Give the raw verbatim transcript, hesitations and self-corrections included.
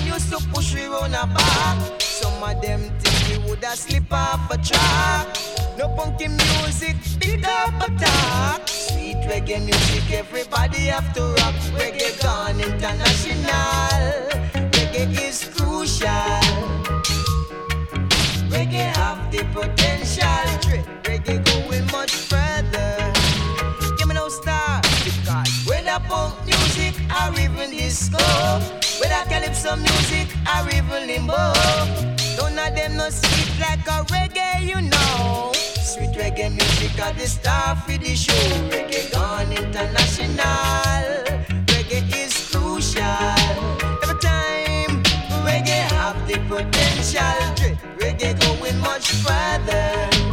used to push we round a back. Some of them think we woulda slip off a track. No punky music, pick up a talk. Sweet reggae music, everybody have to rock. Reggae gone international. Reggae is crucial. Reggae have the potential. Reggae going much further. Give me no star, because whether punk music or even disco, whether calypso music or even limbo, none of them no sweet like a reggae, you know. Sweet reggae music are the star for the show. Reggae gone international. Reggae is crucial. Every time reggae have the potential. Reggae going much further.